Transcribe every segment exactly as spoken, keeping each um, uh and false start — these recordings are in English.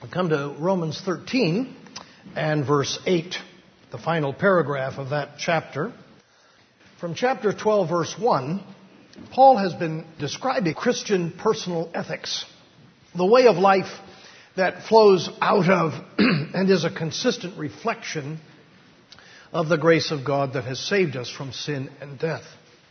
We come to Romans thirteen and verse eight, the final paragraph of that chapter. From chapter twelve, verse one, Paul has been describing Christian personal ethics, the way of life that flows out of and is a consistent reflection of the grace of God that has saved us from sin and death.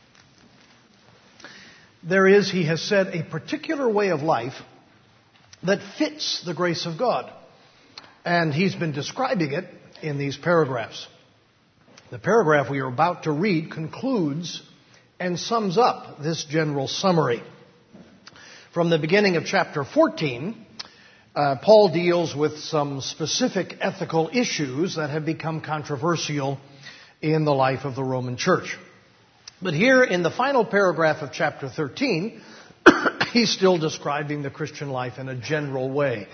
There is, he has said, a particular way of life that fits the grace of God. And he's been describing it in these paragraphs. The paragraph we are about to read concludes and sums up this general summary. From the beginning of chapter fourteen, uh, Paul deals with some specific ethical issues that have become controversial in the life of the Roman Church. But here in the final paragraph of chapter thirteen, he's still describing the Christian life in a general way.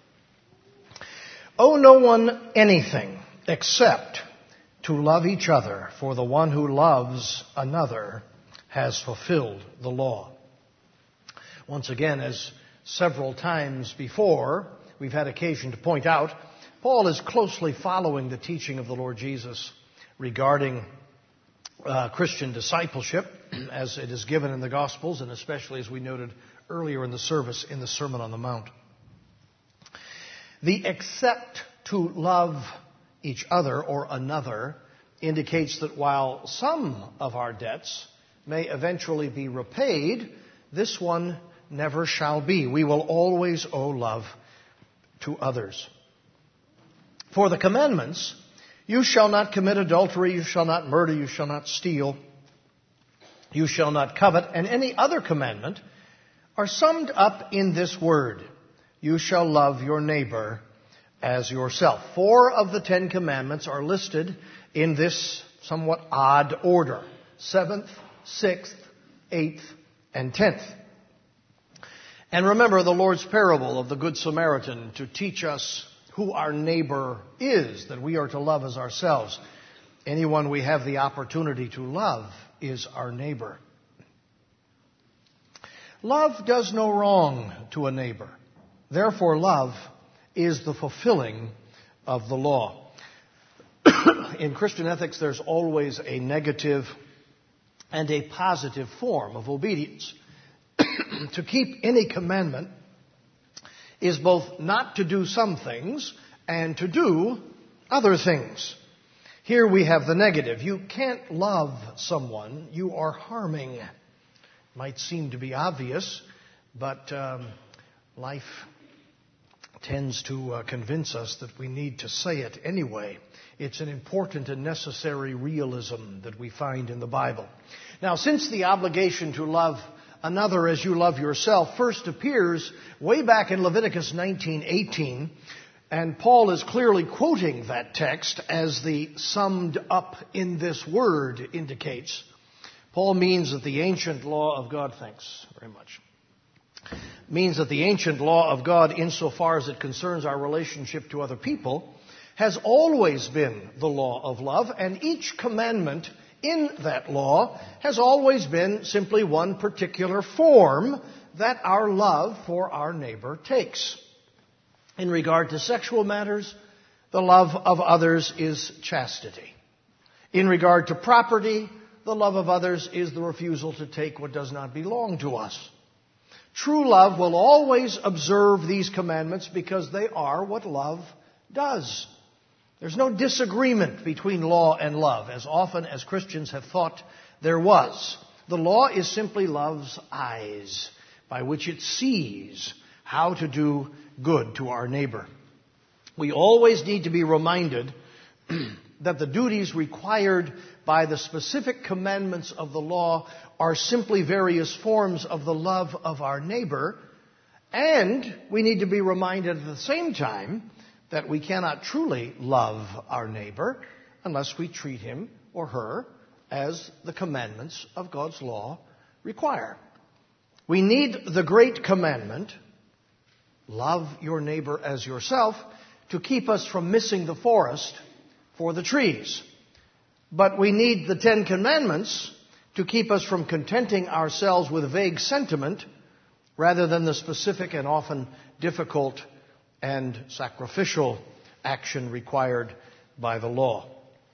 Owe no one anything except to love each other, for the one who loves another has fulfilled the law. Once again, as several times before we've had occasion to point out, Paul is closely following the teaching of the Lord Jesus regarding uh, Christian discipleship, as it is given in the Gospels, and especially as we noted earlier in the service in the Sermon on the Mount. The except to love each other or another indicates that while some of our debts may eventually be repaid, this one never shall be. We will always owe love to others. For the commandments, you shall not commit adultery, you shall not murder, you shall not steal, you shall not covet, and any other commandment are summed up in this word: you shall love your neighbor as yourself. Four of the Ten Commandments are listed in this somewhat odd order: seventh, sixth, eighth, and tenth. And remember the Lord's parable of the Good Samaritan to teach us who our neighbor is, that we are to love as ourselves. Anyone we have the opportunity to love is our neighbor. Love does no wrong to a neighbor. Therefore, love is the fulfilling of the law. In Christian ethics, there's always a negative and a positive form of obedience. To keep any commandment is both not to do some things and to do other things. Here we have the negative. You can't love someone you are harming. Might seem to be obvious, but um, life tends to uh, convince us that we need to say it anyway. It's an important and necessary realism that we find in the Bible. Now, since the obligation to love another as you love yourself first appears way back in Leviticus nineteen eighteen, and Paul is clearly quoting that text as the summed up in this word indicates, Paul means that the ancient law of God, thanks very much, means that the ancient law of God, insofar as it concerns our relationship to other people, has always been the law of love, and each commandment in that law has always been simply one particular form that our love for our neighbor takes. In regard to sexual matters, the love of others is chastity. In regard to property, the love of others is the refusal to take what does not belong to us. True love will always observe these commandments because they are what love does. There's no disagreement between law and love, as often as Christians have thought there was. The law is simply love's eyes, by which it sees how to do good to our neighbor. We always need to be reminded that the duties required by the specific commandments of the law are simply various forms of the love of our neighbor, and we need to be reminded at the same time that we cannot truly love our neighbor unless we treat him or her as the commandments of God's law require. We need the great commandment, love your neighbor as yourself, to keep us from missing the forest for the trees. But we need the Ten Commandments to keep us from contenting ourselves with vague sentiment rather than the specific and often difficult and sacrificial action required by the law.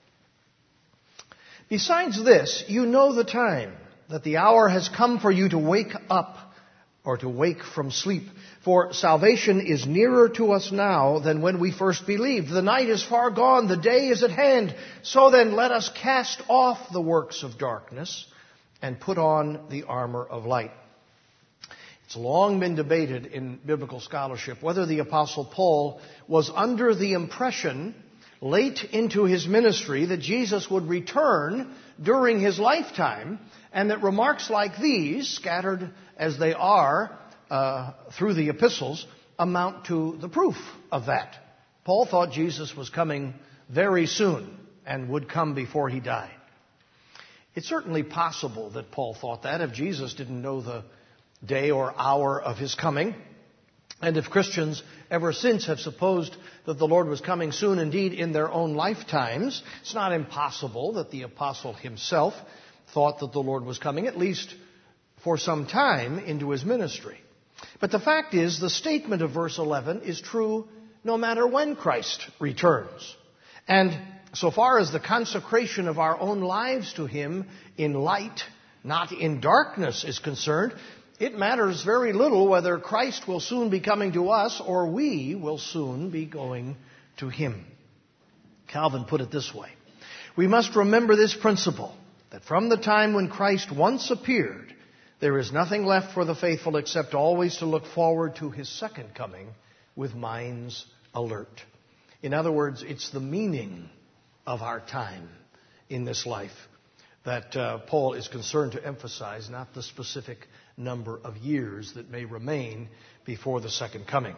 Besides this, you know the time, that the hour has come for you to wake up, or to wake from sleep. For salvation is nearer to us now than when we first believed. The night is far gone, the day is at hand. So then let us cast off the works of darkness and put on the armor of light. It's long been debated in biblical scholarship whether the Apostle Paul was under the impression late into his ministry that Jesus would return during his lifetime, and that remarks like these, scattered as they are uh, through the epistles, amount to the proof of that. Paul thought Jesus was coming very soon and would come before he died. It's certainly possible that Paul thought that if Jesus didn't know the day or hour of his coming. And if Christians ever since have supposed that the Lord was coming soon indeed in their own lifetimes, it's not impossible that the apostle himself thought that the Lord was coming, at least for some time into his ministry. But the fact is, the statement of verse eleven is true no matter when Christ returns. And so far as the consecration of our own lives to him in light, not in darkness, is concerned, it matters very little whether Christ will soon be coming to us or we will soon be going to him. Calvin put it this way: we must remember this principle, that from the time when Christ once appeared, there is nothing left for the faithful except always to look forward to his second coming with minds alert. In other words, it's the meaning of our time in this life that uh, Paul is concerned to emphasize, not the specific number of years that may remain before the second coming.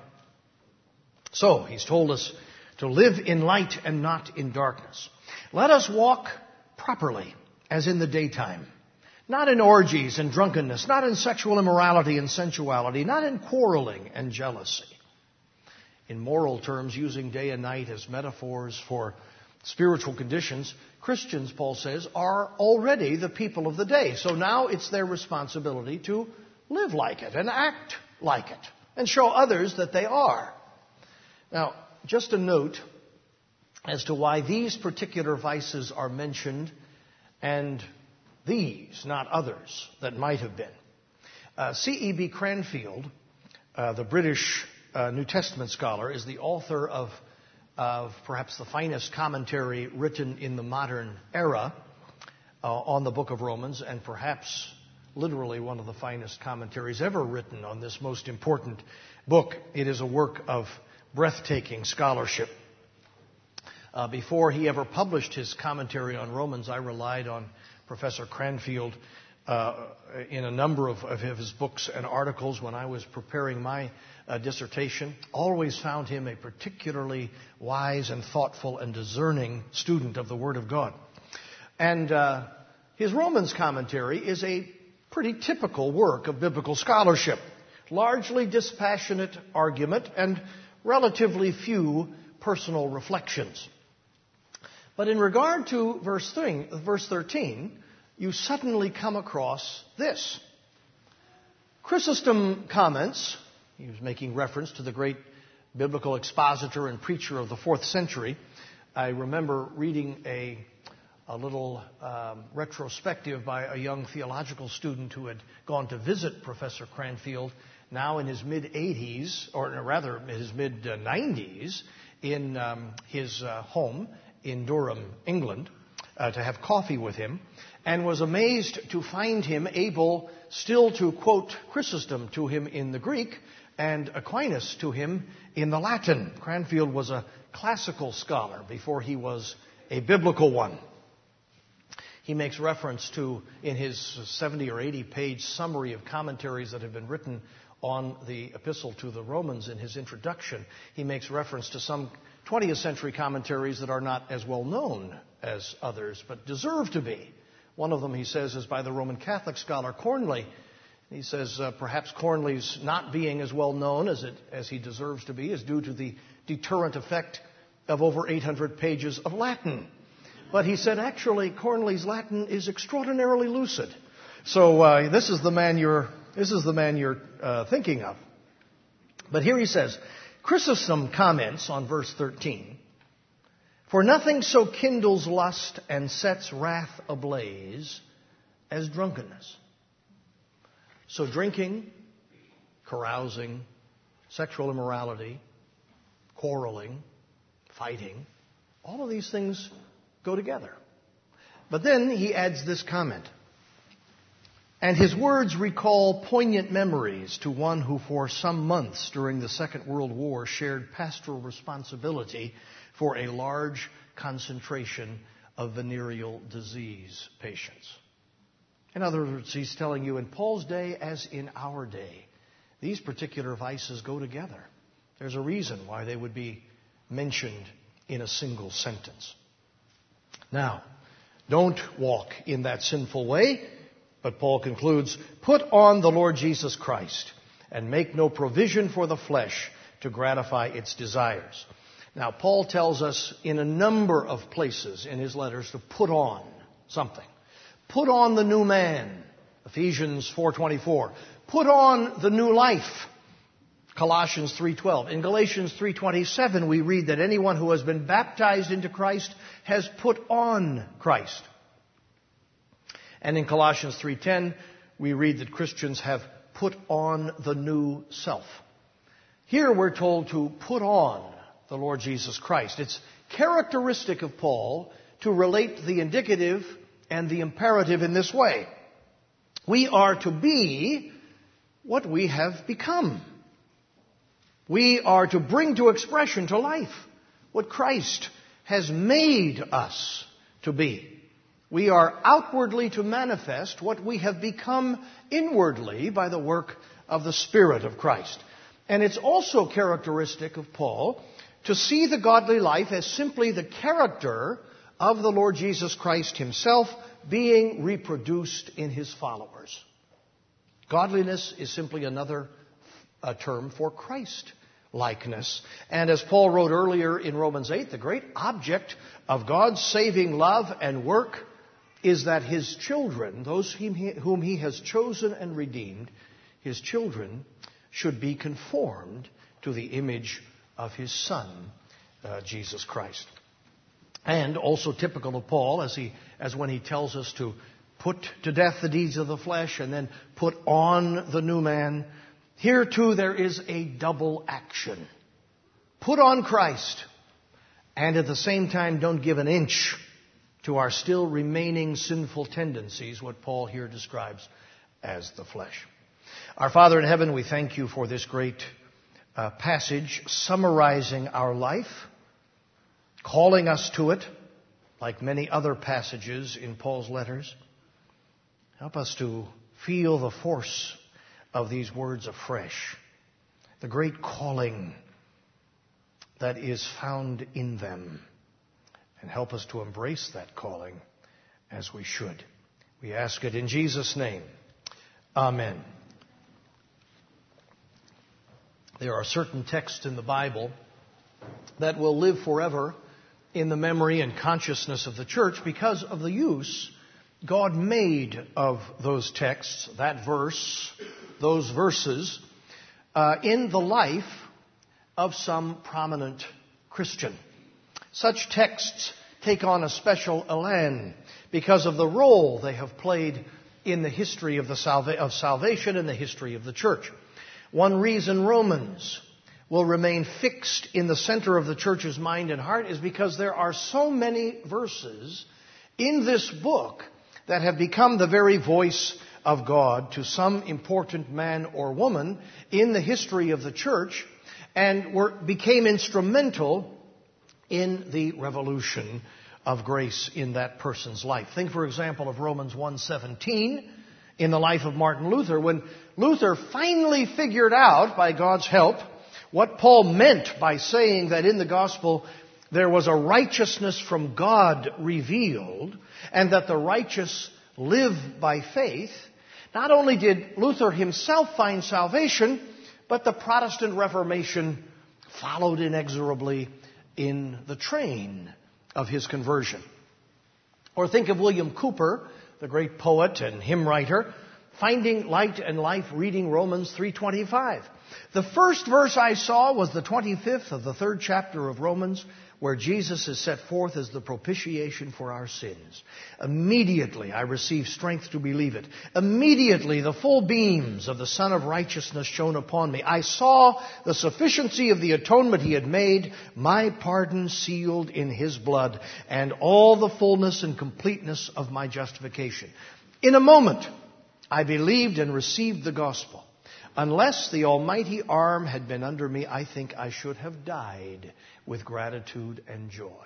So, he's told us to live in light and not in darkness. Let us walk properly, as in the daytime, not in orgies and drunkenness, not in sexual immorality and sensuality, not in quarreling and jealousy. In moral terms, using day and night as metaphors for spiritual conditions, Christians, Paul says, are already the people of the day. So now it's their responsibility to live like it and act like it and show others that they are. Now, just a note as to why these particular vices are mentioned and these, not others, that might have been. Uh, C E B Cranfield, uh, the British uh, New Testament scholar, is the author of of perhaps the finest commentary written in the modern era uh, on the book of Romans, and perhaps literally one of the finest commentaries ever written on this most important book. It is a work of breathtaking scholarship. Uh, before he ever published his commentary on Romans, I relied on Professor Cranfield uh, in a number of, of his books and articles when I was preparing my uh, dissertation. Always found him a particularly wise and thoughtful and discerning student of the Word of God. And uh, his Romans commentary is a pretty typical work of biblical scholarship. Largely dispassionate argument and relatively few personal reflections. But in regard to verse thirteen, you suddenly come across this. Chrysostom comments, he was making reference to the great biblical expositor and preacher of the fourth century. I remember reading a, a little um, retrospective by a young theological student who had gone to visit Professor Cranfield, now in his mid-eighties, or rather his mid-nineties, in um, his uh, home in Durham, England, uh, to have coffee with him, and was amazed to find him able still to quote Chrysostom to him in the Greek and Aquinas to him in the Latin. Cranfield was a classical scholar before he was a biblical one. He makes reference to, in his seventy or eighty page summary of commentaries that have been written on the epistle to the Romans in his introduction, he makes reference to some twentieth century commentaries that are not as well known as others, but deserve to be. One of them, he says, is by the Roman Catholic scholar Cornley. He says uh, perhaps Cornley's not being as well known as it as he deserves to be is due to the deterrent effect of over eight hundred pages of Latin. But he said actually Cornley's Latin is extraordinarily lucid. So uh, this is the man you're this is the man you're uh, thinking of. But here he says, Chrysostom comments on verse thirteen, "For nothing so kindles lust and sets wrath ablaze as drunkenness." So drinking, carousing, sexual immorality, quarreling, fighting, all of these things go together. But then he adds this comment, "And his words recall poignant memories to one who for some months during the Second World War shared pastoral responsibility for a large concentration of venereal disease patients." In other words, he's telling you in Paul's day as in our day, these particular vices go together. There's a reason why they would be mentioned in a single sentence. Now, don't walk in that sinful way, but Paul concludes, "Put on the Lord Jesus Christ and make no provision for the flesh to gratify its desires." Now, Paul tells us in a number of places in his letters to put on something. Put on the new man, Ephesians four twenty-four. Put on the new life, Colossians three twelve. In Galatians three twenty-seven, we read that anyone who has been baptized into Christ has put on Christ. And in Colossians three ten, we read that Christians have put on the new self. Here we're told to put on the Lord Jesus Christ. It's characteristic of Paul to relate the indicative and the imperative in this way. We are to be what we have become. We are to bring to expression, to life, what Christ has made us to be. We are outwardly to manifest what we have become inwardly by the work of the Spirit of Christ. And it's also characteristic of Paul to see the godly life as simply the character of the Lord Jesus Christ himself being reproduced in his followers. Godliness is simply another uh, term for Christ likeness. And as Paul wrote earlier in Romans eight, the great object of God's saving love and work is that his children, those whom he has chosen and redeemed, his children should be conformed to the image of his Son, uh, Jesus Christ. And also typical of Paul, as he, as when he tells us to put to death the deeds of the flesh and then put on the new man, here too there is a double action. Put on Christ, and at the same time don't give an inch to our still remaining sinful tendencies, what Paul here describes as the flesh. Our Father in heaven, we thank you for this great uh, passage summarizing our life, calling us to it, like many other passages in Paul's letters. Help us to feel the force of these words afresh, the great calling that is found in them, and help us to embrace that calling as we should. We ask it in Jesus' name. Amen. There are certain texts in the Bible that will live forever in the memory and consciousness of the church because of the use God made of those texts, that verse, those verses, uh, in the life of some prominent Christian. Such texts take on a special elan because of the role they have played in the history of, the salva- of salvation and the history of the church. One reason Romans will remain fixed in the center of the church's mind and heart is because there are so many verses in this book that have become the very voice of God to some important man or woman in the history of the church and were, became instrumental in the revolution of grace in that person's life. Think, for example, of Romans one seventeen in the life of Martin Luther, when Luther finally figured out, by God's help, what Paul meant by saying that in the gospel there was a righteousness from God revealed, and that the righteous live by faith. Not only did Luther himself find salvation, but the Protestant Reformation followed inexorably in the train of his conversion. Or think of William Cowper, the great poet and hymn writer, finding light and life, reading Romans three twenty-five. The first verse I saw was the twenty-fifth of the third chapter of Romans, where Jesus is set forth as the propitiation for our sins. Immediately I received strength to believe it. Immediately the full beams of the Son of Righteousness shone upon me. I saw the sufficiency of the atonement He had made, my pardon sealed in His blood, and all the fullness and completeness of my justification. In a moment, I believed and received the gospel. Unless the almighty arm had been under me, I think I should have died with gratitude and joy.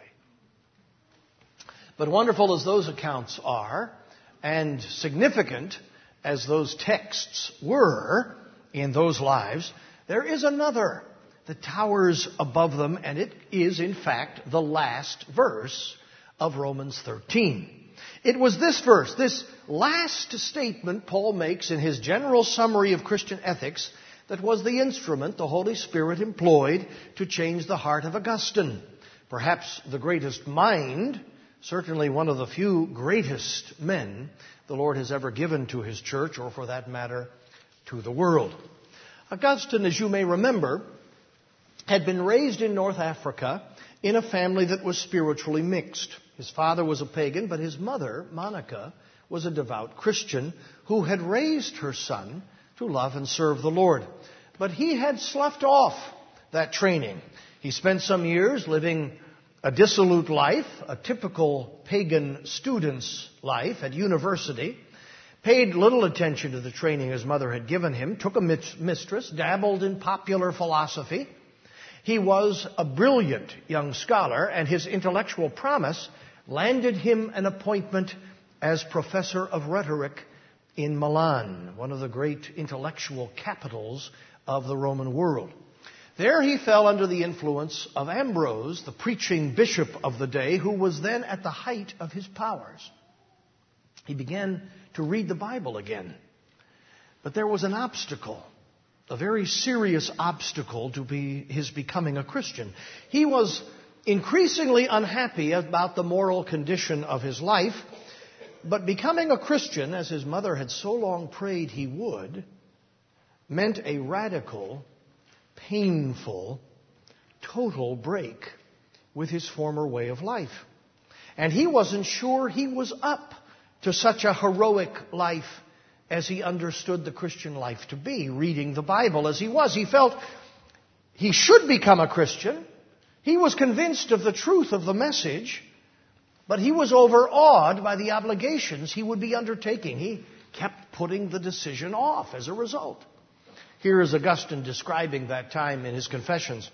But wonderful as those accounts are, and significant as those texts were in those lives, there is another that towers above them, and it is, in fact, the last verse of Romans thirteen. It was this verse, this last statement Paul makes in his general summary of Christian ethics, that was the instrument the Holy Spirit employed to change the heart of Augustine. Perhaps the greatest mind, certainly one of the few greatest men the Lord has ever given to His church, or for that matter, to the world. Augustine, as you may remember, had been raised in North Africa in a family that was spiritually mixed. His father was a pagan, but his mother, Monica, was a devout Christian who had raised her son to love and serve the Lord. But he had sloughed off that training. He spent some years living a dissolute life, a typical pagan student's life at university, paid little attention to the training his mother had given him, took a mistress, dabbled in popular philosophy. He was a brilliant young scholar, and his intellectual promise landed him an appointment as professor of rhetoric in Milan, one of the great intellectual capitals of the Roman world. There he fell under the influence of Ambrose, the preaching bishop of the day, who was then at the height of his powers. He began to read the Bible again. But there was an obstacle, a very serious obstacle to be his becoming a Christian. He was increasingly unhappy about the moral condition of his life, but becoming a Christian, as his mother had so long prayed he would, meant a radical, painful, total break with his former way of life. And he wasn't sure he was up to such a heroic life as he understood the Christian life to be, reading the Bible as he was. He felt he should become a Christian. He was convinced of the truth of the message, but he was overawed by the obligations he would be undertaking. He kept putting the decision off as a result. Here is Augustine describing that time in his Confessions.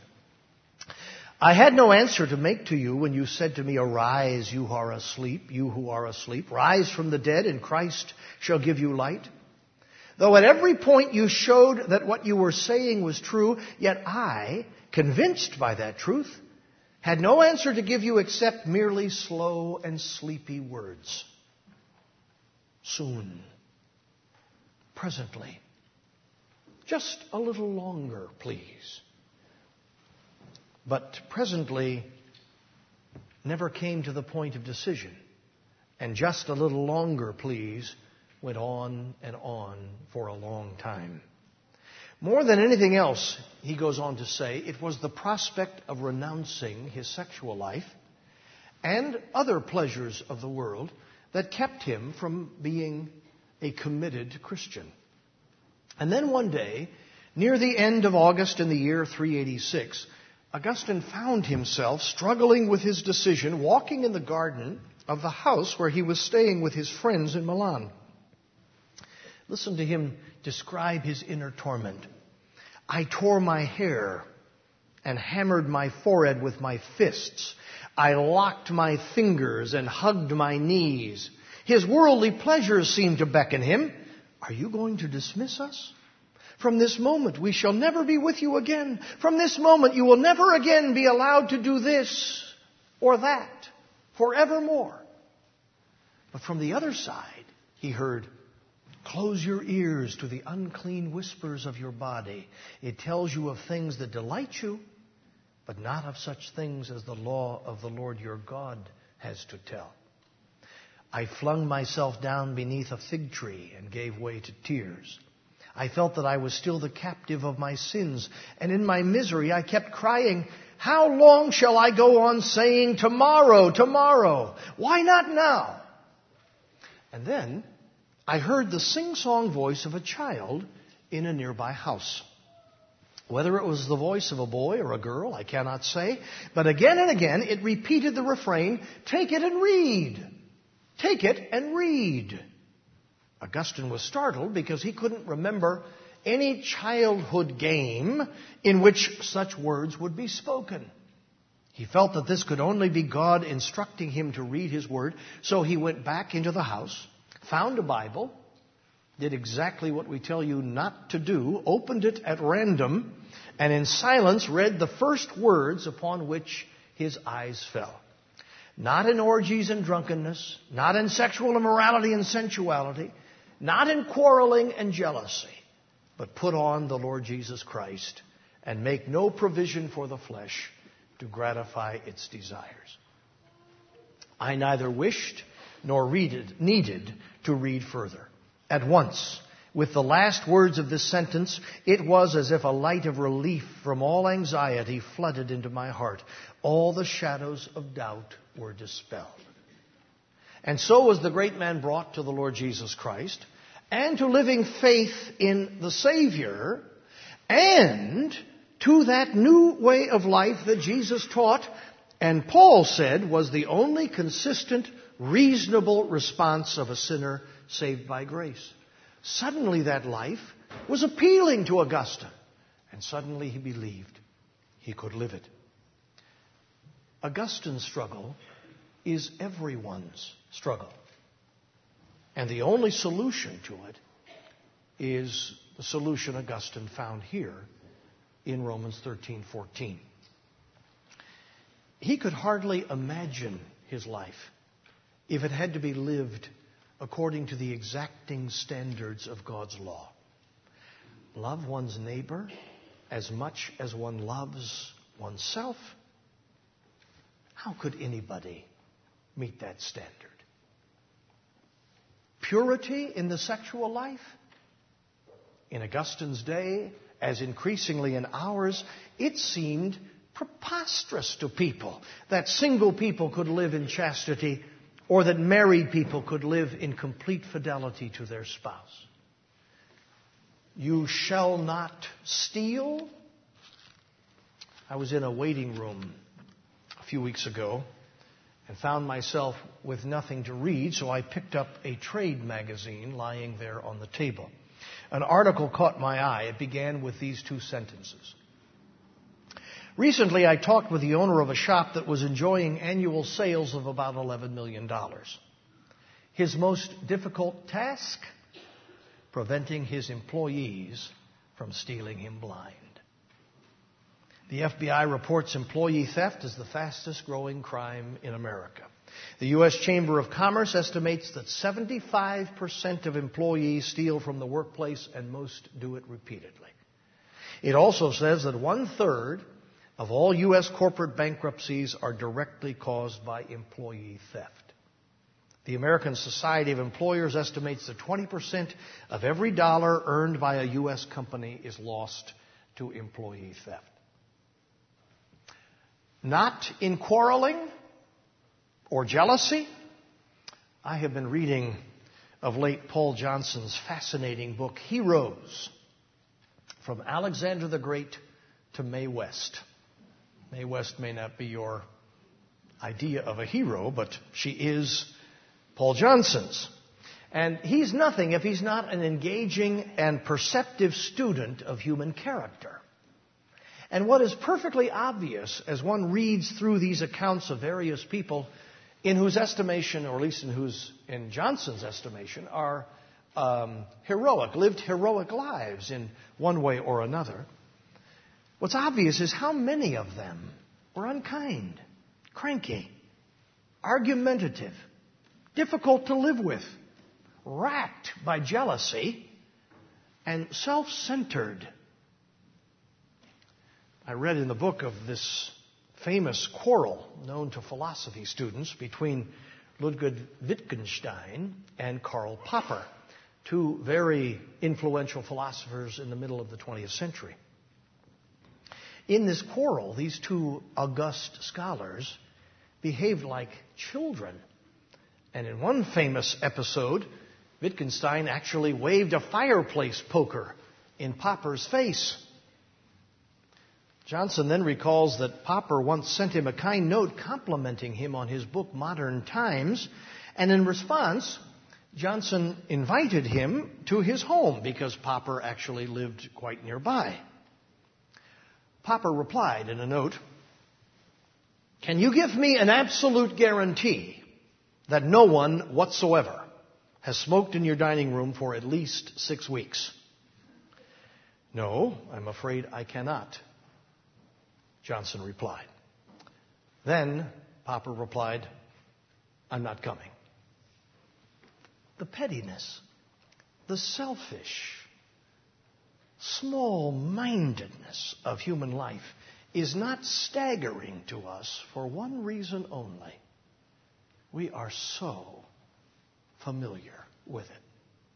I had no answer to make to you when you said to me, arise, you who are asleep, you who are asleep. Rise from the dead, and Christ shall give you light. Though at every point you showed that what you were saying was true, yet I, convinced by that truth, had no answer to give you except merely slow and sleepy words. Soon. Presently. Just a little longer, please. But presently never came to the point of decision. And just a little longer, please, went on and on for a long time. More than anything else, he goes on to say, it was the prospect of renouncing his sexual life and other pleasures of the world that kept him from being a committed Christian. And then one day, near the end of August in the year three eighty-six, Augustine found himself struggling with his decision, walking in the garden of the house where he was staying with his friends in Milan. Listen to him describe his inner torment. I tore my hair and hammered my forehead with my fists. I locked my fingers and hugged my knees. His worldly pleasures seemed to beckon him. Are you going to dismiss us? From this moment, we shall never be with you again. From this moment, you will never again be allowed to do this or that forevermore. But from the other side, he heard, close your ears to the unclean whispers of your body. It tells you of things that delight you, but not of such things as the law of the Lord your God has to tell. I flung myself down beneath a fig tree and gave way to tears. I felt that I was still the captive of my sins, and in my misery I kept crying, how long shall I go on saying, tomorrow, tomorrow? Why not now? And then I heard the sing-song voice of a child in a nearby house. Whether it was the voice of a boy or a girl, I cannot say, but again and again it repeated the refrain, take it and read. Take it and read. Augustine was startled because he couldn't remember any childhood game in which such words would be spoken. He felt that this could only be God instructing him to read his word, so he went back into the house, found a Bible, did exactly what we tell you not to do, opened it at random, and in silence read the first words upon which his eyes fell. Not in orgies and drunkenness, not in sexual immorality and sensuality, not in quarreling and jealousy, but put on the Lord Jesus Christ and make no provision for the flesh to gratify its desires. I neither wished nor readed, needed to read further. At once, with the last words of this sentence, it was as if a light of relief from all anxiety flooded into my heart. All the shadows of doubt were dispelled. And so was the great man brought to the Lord Jesus Christ and to living faith in the Savior and to that new way of life that Jesus taught and Paul said was the only consistent, reasonable response of a sinner saved by grace. Suddenly that life was appealing to Augustine, and suddenly he believed he could live it. Augustine's struggle is everyone's struggle. And the only solution to it is the solution Augustine found here in Romans thirteen fourteen. He could hardly imagine his life if it had to be lived according to the exacting standards of God's law. Love one's neighbor as much as one loves oneself. How could anybody meet that standard? Purity in the sexual life? In Augustine's day, as increasingly in ours, it seemed preposterous to people that single people could live in chastity or that married people could live in complete fidelity to their spouse. You shall not steal. I was in a waiting room a few weeks ago and found myself with nothing to read, so I picked up a trade magazine lying there on the table. An article caught my eye. It began with these two sentences. Recently, I talked with the owner of a shop that was enjoying annual sales of about eleven million dollars. His most difficult task? Preventing his employees from stealing him blind. The F B I reports employee theft is the fastest growing crime in America. The U S Chamber of Commerce estimates that seventy-five percent of employees steal from the workplace, and most do it repeatedly. It also says that one-third of all U S corporate bankruptcies are directly caused by employee theft. The American Society of Employers estimates that twenty percent of every dollar earned by a U S company is lost to employee theft. Not in quarreling or jealousy. I have been reading of late Paul Johnson's fascinating book, Heroes, From Alexander the Great to Mae West. Mae West may not be your idea of a hero, but she is Paul Johnson's. And he's nothing if he's not an engaging and perceptive student of human character. And what is perfectly obvious as one reads through these accounts of various people in whose estimation, or at least in whose, in Johnson's estimation, are um, heroic, lived heroic lives in one way or another. What's obvious is how many of them were unkind, cranky, argumentative, difficult to live with, racked by jealousy, and self-centered. I read in the book of this famous quarrel known to philosophy students between Ludwig Wittgenstein and Karl Popper, two very influential philosophers in the middle of the twentieth century. In this quarrel, these two august scholars behaved like children. And in one famous episode, Wittgenstein actually waved a fireplace poker in Popper's face. Johnson then recalls that Popper once sent him a kind note complimenting him on his book Modern Times, and in response, Johnson invited him to his home because Popper actually lived quite nearby. Popper replied in a note, "Can you give me an absolute guarantee that no one whatsoever has smoked in your dining room for at least six weeks?" "No, I'm afraid I cannot," Johnson replied. Then Popper replied, "I'm not coming." The pettiness, the selfish, small-mindedness of human life is not staggering to us for one reason only. We are so familiar with it.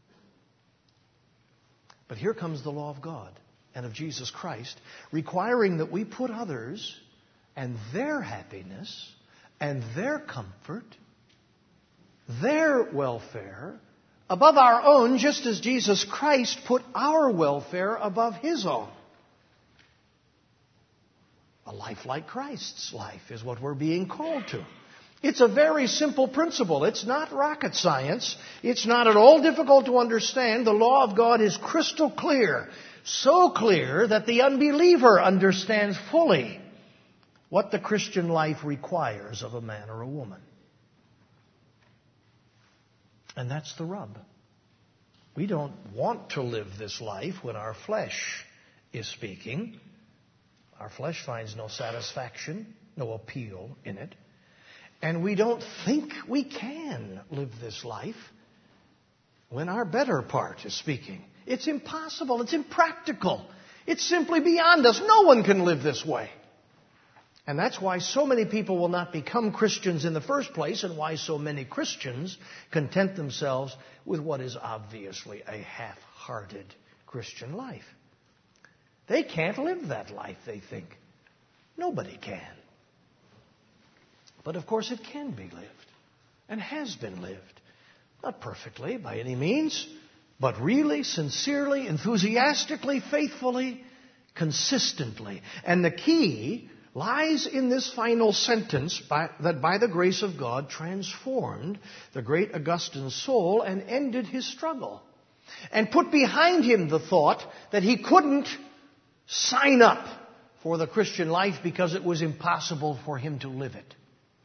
But here comes the law of God and of Jesus Christ, requiring that we put others and their happiness and their comfort, their welfare, above our own, just as Jesus Christ put our welfare above His own. A life like Christ's life is what we're being called to. It's a very simple principle. It's not rocket science. It's not at all difficult to understand. The law of God is crystal clear. So clear that the unbeliever understands fully what the Christian life requires of a man or a woman. And that's the rub. We don't want to live this life when our flesh is speaking. Our flesh finds no satisfaction, no appeal in it. And we don't think we can live this life when our better part is speaking. It's impossible. It's impractical. It's simply beyond us. No one can live this way. And that's why so many people will not become Christians in the first place, and why so many Christians content themselves with what is obviously a half-hearted Christian life. They can't live that life, they think. Nobody can. But of course it can be lived, and has been lived. Not perfectly by any means, but really, sincerely, enthusiastically, faithfully, consistently. And the key lies in this final sentence by, that by the grace of God transformed the great Augustine's soul and ended his struggle. And put behind him the thought that he couldn't sign up for the Christian life because it was impossible for him to live it.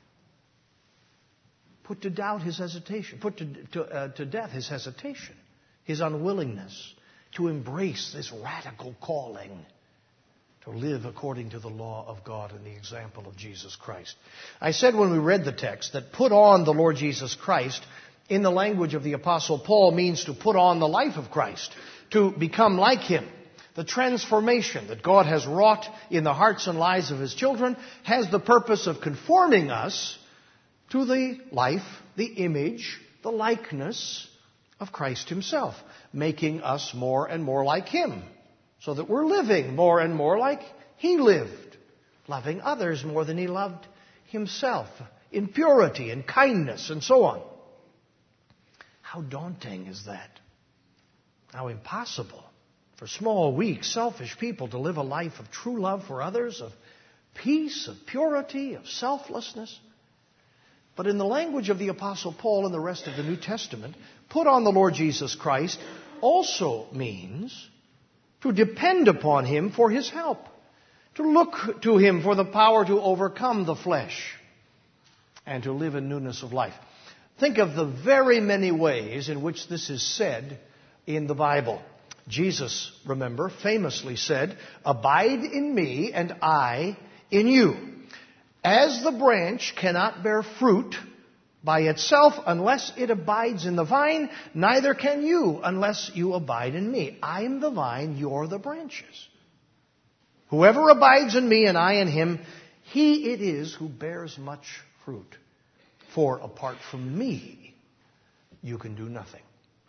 Put to doubt his hesitation, put to, to, uh, to death his hesitation, his unwillingness to embrace this radical calling to live according to the law of God and the example of Jesus Christ. I said when we read the text that put on the Lord Jesus Christ, in the language of the Apostle Paul, means to put on the life of Christ, to become like Him. The transformation that God has wrought in the hearts and lives of His children has the purpose of conforming us to the life, the image, the likeness of Christ Himself, making us more and more like Him, so that we're living more and more like He lived, loving others more than He loved Himself, in purity and kindness and so on. How daunting is that? How impossible for small, weak, selfish people to live a life of true love for others, of peace, of purity, of selflessness. But in the language of the Apostle Paul and the rest of the New Testament, put on the Lord Jesus Christ also means to depend upon Him for His help, to look to Him for the power to overcome the flesh, and to live in newness of life. Think of the very many ways in which this is said in the Bible. Jesus, remember, famously said, "Abide in me and I in you. As the branch cannot bear fruit by itself unless it abides in the vine, neither can you unless you abide in me. I am the vine, you're the branches. Whoever abides in me and I in him, he it is who bears much fruit. For apart from me, you can do nothing.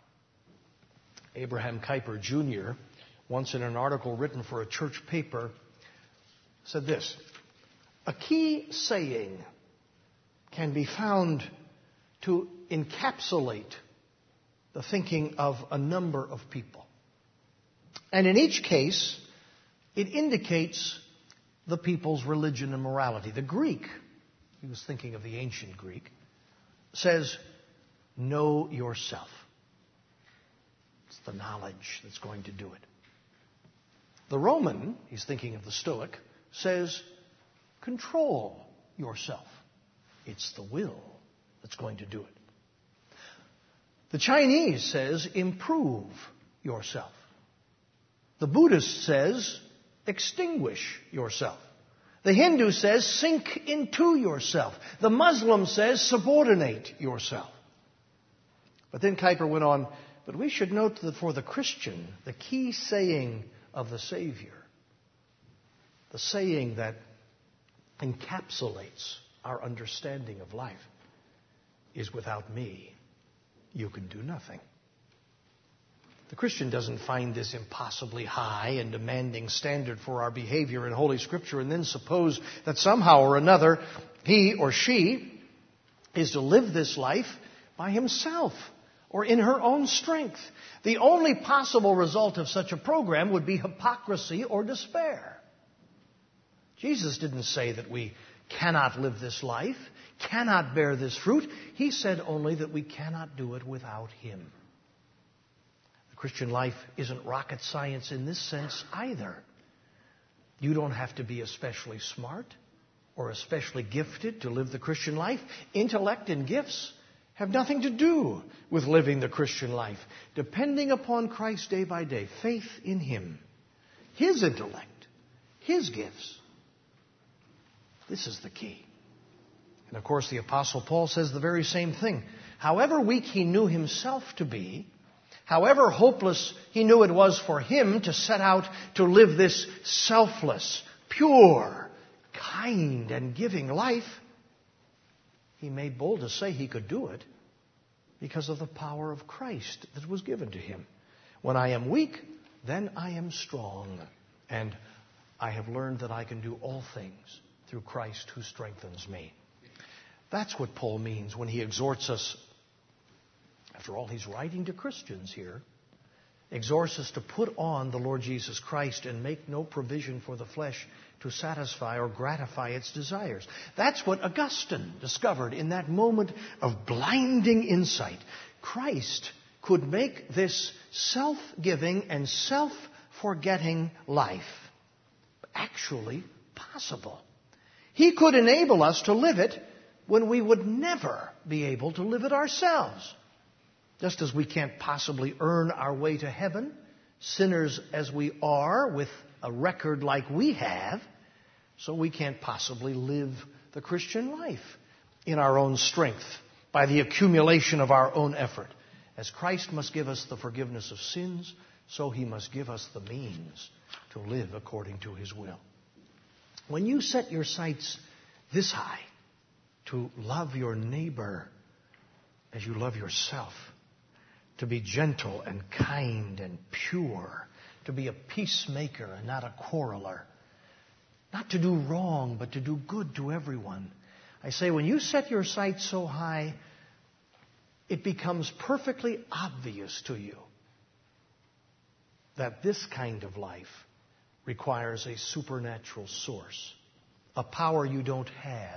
Abraham Kuyper Junior, once in an article written for a church paper, said this: a key saying can be found to encapsulate the thinking of a number of people. And in each case, it indicates the people's religion and morality. The Greek, he was thinking of the ancient Greek, says, know yourself. It's the knowledge that's going to do it. The Roman, he's thinking of the Stoic, says, control yourself. It's the will that's going to do it. The Chinese says, improve yourself. The Buddhist says, extinguish yourself. The Hindu says, sink into yourself. The Muslim says, subordinate yourself. But then Kuyper went on, but we should note that for the Christian, the key saying of the Savior, the saying that encapsulates our understanding of life, is without me, you can do nothing. The Christian doesn't find this impossibly high and demanding standard for our behavior in Holy Scripture and then suppose that somehow or another he or she is to live this life by himself or in her own strength. The only possible result of such a program would be hypocrisy or despair. Jesus didn't say that we cannot live this life, cannot bear this fruit. He said only that we cannot do it without Him. The Christian life isn't rocket science in this sense either. You don't have to be especially smart or especially gifted to live the Christian life. Intellect and gifts have nothing to do with living the Christian life. Depending upon Christ day by day, faith in Him, His intellect, His gifts. This is the key. And of course, the Apostle Paul says the very same thing. However weak he knew himself to be, however hopeless he knew it was for him to set out to live this selfless, pure, kind, and giving life, he made bold to say he could do it because of the power of Christ that was given to him. When I am weak, then I am strong. And I have learned that I can do all things through Christ who strengthens me. That's what Paul means when he exhorts us. After all, he's writing to Christians here. Exhorts us to put on the Lord Jesus Christ and make no provision for the flesh to satisfy or gratify its desires. That's what Augustine discovered in that moment of blinding insight. Christ could make this self-giving and self-forgetting life actually possible. He could enable us to live it when we would never be able to live it ourselves. Just as we can't possibly earn our way to heaven, sinners as we are with a record like we have, so we can't possibly live the Christian life in our own strength by the accumulation of our own effort. As Christ must give us the forgiveness of sins, so He must give us the means to live according to His will. When you set your sights this high, to love your neighbor as you love yourself, to be gentle and kind and pure, to be a peacemaker and not a quarreler, not to do wrong but to do good to everyone. I say, when you set your sights so high, it becomes perfectly obvious to you that this kind of life requires a supernatural source, a power you don't have,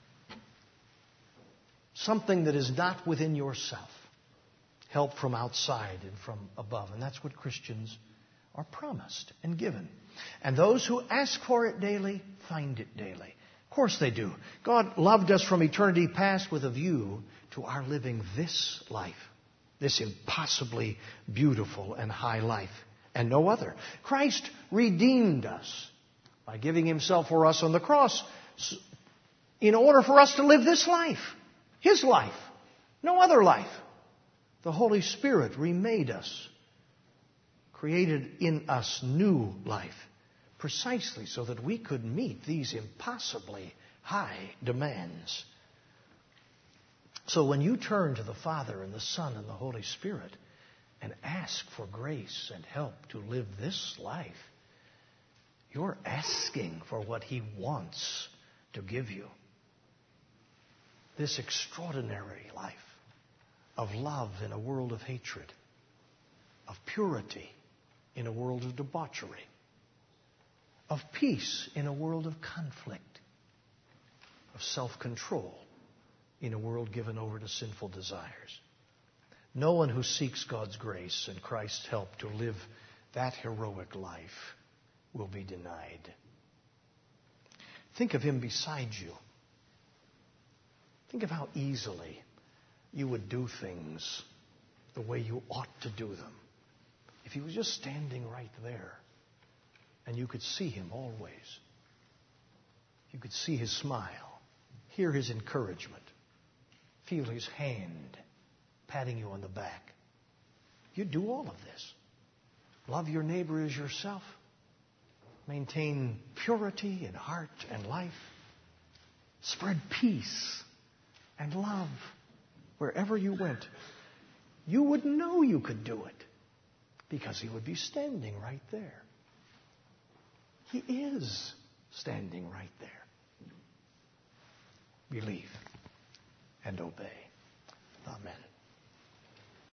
something that is not within yourself, help from outside and from above. And that's what Christians are promised and given. And those who ask for it daily find it daily. Of course they do. God loved us from eternity past with a view to our living this life, this impossibly beautiful and high life, and no other. Christ redeemed us by giving Himself for us on the cross in order for us to live this life, His life, no other life. The Holy Spirit remade us, created in us new life, precisely so that we could meet these impossibly high demands. So when you turn to the Father and the Son and the Holy Spirit and ask for grace and help to live this life, you're asking for what He wants to give you. This extraordinary life of love in a world of hatred, of purity in a world of debauchery, of peace in a world of conflict, of self-control in a world given over to sinful desires. No one who seeks God's grace and Christ's help to live that heroic life will be denied. Think of Him beside you. Think of how easily you would do things the way you ought to do them if He was just standing right there and you could see Him always. You could see His smile, hear His encouragement, feel His hand patting you on the back. You'd do all of this. Love your neighbor as yourself. Maintain purity in heart and life. Spread peace and love wherever you went. You would know you could do it because He would be standing right there. He is standing right there. Believe and obey. Amen.